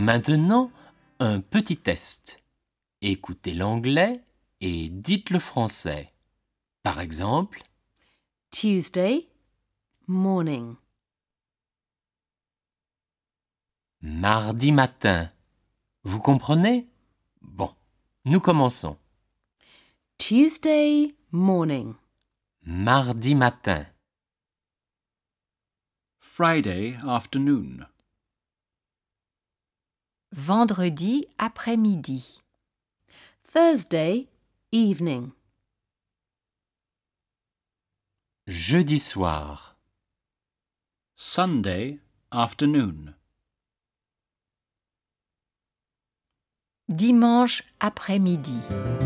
Maintenant, un petit test. Écoutez l'anglais et dites le français. Par exemple, Tuesday morning. mardi matin. Vous comprenez? Bon, nous commençons. Tuesday morning. Mardi matin. Friday afternoon. Vendredi après-midi. Thursday evening. Jeudi soir. Sunday afternoon. Dimanche après-midi.